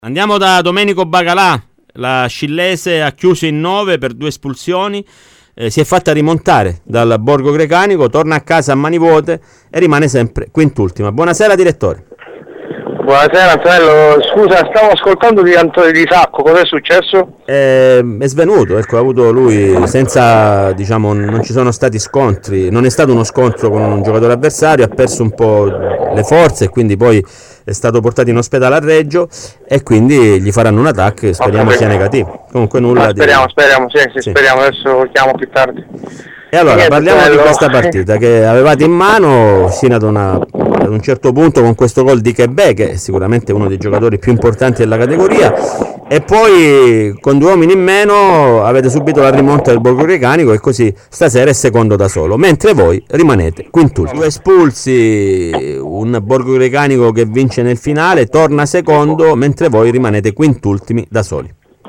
Andiamo da Domenico Bacalà. La Scillese ha chiuso in 9 per 2 espulsioni, si è fatta rimontare dal Borgo Grecanico, torna a casa a mani vuote e rimane sempre quintultima. Buonasera direttore. Buonasera Antonello, scusa, stavo ascoltando di Antonio Di Sacco, cos'è successo? È svenuto, ecco, ha avuto lui senza, diciamo, non ci sono stati scontri, non è stato uno scontro con un giocatore avversario, ha perso un po' le forze e quindi poi è stato portato in ospedale a Reggio e quindi gli faranno un attacco e speriamo sia negativo. Comunque nulla speriamo, speriamo, adesso chiamo più tardi. E allora parliamo di questa partita che avevate in mano sino ad un certo punto con questo gol di Chebè, che è sicuramente uno dei giocatori più importanti della categoria, e poi con 2 uomini in meno avete subito la rimonta del Borgo Grecanico e così stasera è secondo da solo, mentre voi rimanete quintultimi. 2 espulsi, un Borgo Grecanico che vince nel finale, torna secondo, mentre voi rimanete quintultimi da soli.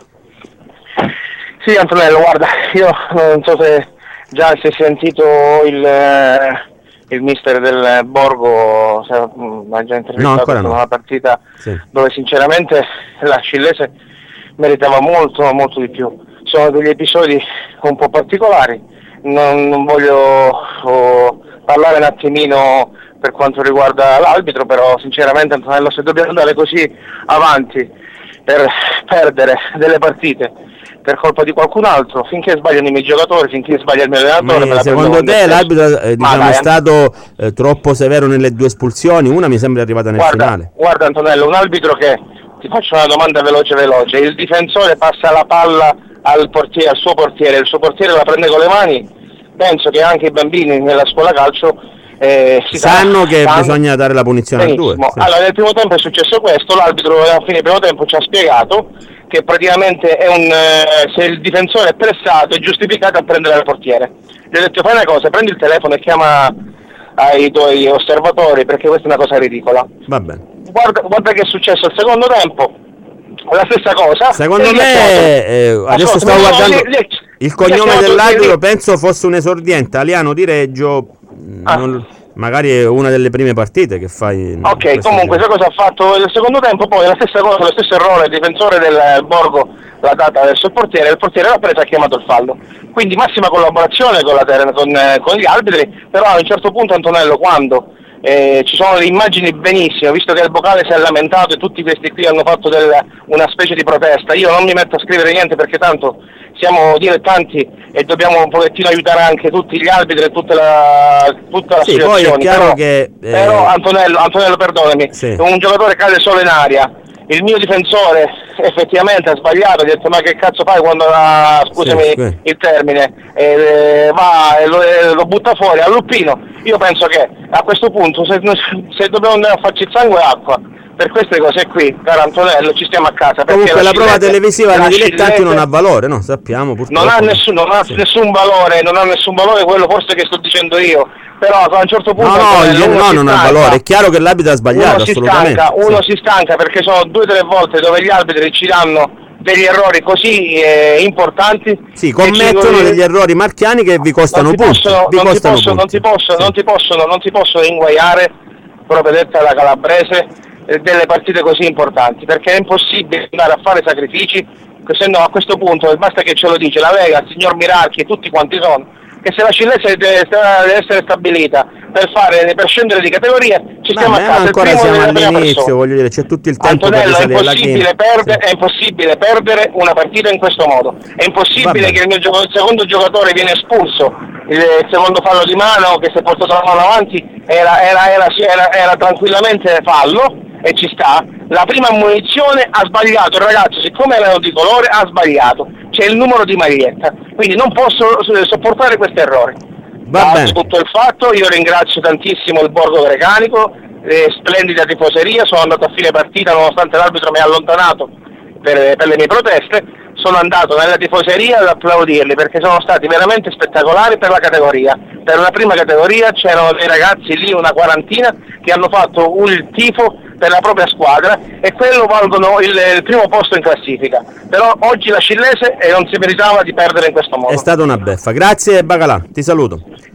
Sì Antonello, guarda, io non so se già si è sentito il mister del Borgo, ha già intervistato per una partita dove sinceramente la Scillese meritava molto di più. Sono degli episodi un po' particolari, non voglio parlare un attimino per quanto riguarda l'arbitro, però sinceramente Antonello, se dobbiamo andare così avanti per perdere delle partite per colpa di qualcun altro, finché sbagliano i miei giocatori, finché sbaglia il mio allenatore. Secondo te l'arbitro è stato troppo severo nelle 2 espulsioni? Una mi sembra arrivata nel finale. Guarda Antonello, un arbitro che, ti faccio una domanda veloce, il difensore passa la palla al suo portiere, il suo portiere la prende con le mani, penso che anche i bambini nella scuola calcio sanno che bisogna dare la punizione a 2. Sì. Allora nel primo tempo è successo questo, l'arbitro alla fine del primo tempo ci ha spiegato che praticamente è se il difensore è pressato è giustificato a prendere il portiere. Gli ho detto fai una cosa, prendi il telefono e chiama ai tuoi osservatori perché questa è una cosa ridicola. Va bene. Guarda che è successo al secondo tempo, la stessa cosa. Secondo me adesso stavo guardando il cognome dell'arbitro, penso fosse un esordiente, Aliano di Reggio. Magari è una delle prime partite che fai. Ok, comunque sai cosa ha fatto il secondo tempo? Poi la stessa cosa, lo stesso errore, il difensore del Borgo l'ha data verso il portiere l'ha preso e ha chiamato il fallo. Quindi massima collaborazione con gli arbitri, però a un certo punto Antonello, quando ci sono le immagini benissimo, visto che il Bocale si è lamentato e tutti questi qui hanno fatto una specie di protesta, io non mi metto a scrivere niente perché tanto siamo dilettanti e dobbiamo un pochettino aiutare anche tutti gli arbitri e tutta la situazione. Poi è chiaro però Antonello perdonami, un giocatore cade solo in aria, il mio difensore effettivamente ha sbagliato, ha detto ma che cazzo fai quando il termine va e lo butta fuori al Luppino. Io penso che a questo punto se dobbiamo andare a farci il sangue e acqua per queste cose qui, caro Antonello, ci stiamo a casa. Comunque la prova televisiva nei dilettanti non ha valore, no? Sappiamo purtroppo. Non ha nessun valore quello forse che sto dicendo io, però a un certo punto non ha valore, è chiaro che l'arbitro ha sbagliato, assolutamente. Uno si stanca perché sono 2 o 3 volte dove gli arbitri ci danno degli errori così importanti. Sì, commettono degli errori marchiani che vi costano punti. Non ti possono inguaiare, proprio detta alla calabrese, delle partite così importanti, perché è impossibile andare a fare sacrifici, se no a questo punto basta che ce lo dice la Lega, il signor Miracchi e tutti quanti sono, che se la Scillese deve essere stabilita per scendere di categoria ci stiamo a casa. Ancora siamo all'inizio, voglio dire, c'è tutto il tempo. Antonello, è impossibile perdere una partita in questo modo, è impossibile che il secondo giocatore viene espulso, il secondo fallo di mano che si è portato la mano avanti era tranquillamente fallo e ci sta. La prima ammonizione ha sbagliato il ragazzo, siccome erano di colore ha sbagliato, c'è il numero di maglietta, quindi non posso sopportare questi errori. Tutto il fatto, io ringrazio tantissimo il Borgo Grecanico, splendida tifoseria, sono andato a fine partita nonostante l'arbitro mi ha allontanato per le mie proteste, sono andato nella tifoseria ad applaudirli perché sono stati veramente spettacolari per la categoria. Per la prima categoria c'erano dei ragazzi lì, una quarantina, che hanno fatto il tifo per la propria squadra e quello valgono il primo posto in classifica. Però oggi la Scillese non si meritava di perdere in questo modo. È stata una beffa. Grazie Bacalà, ti saluto.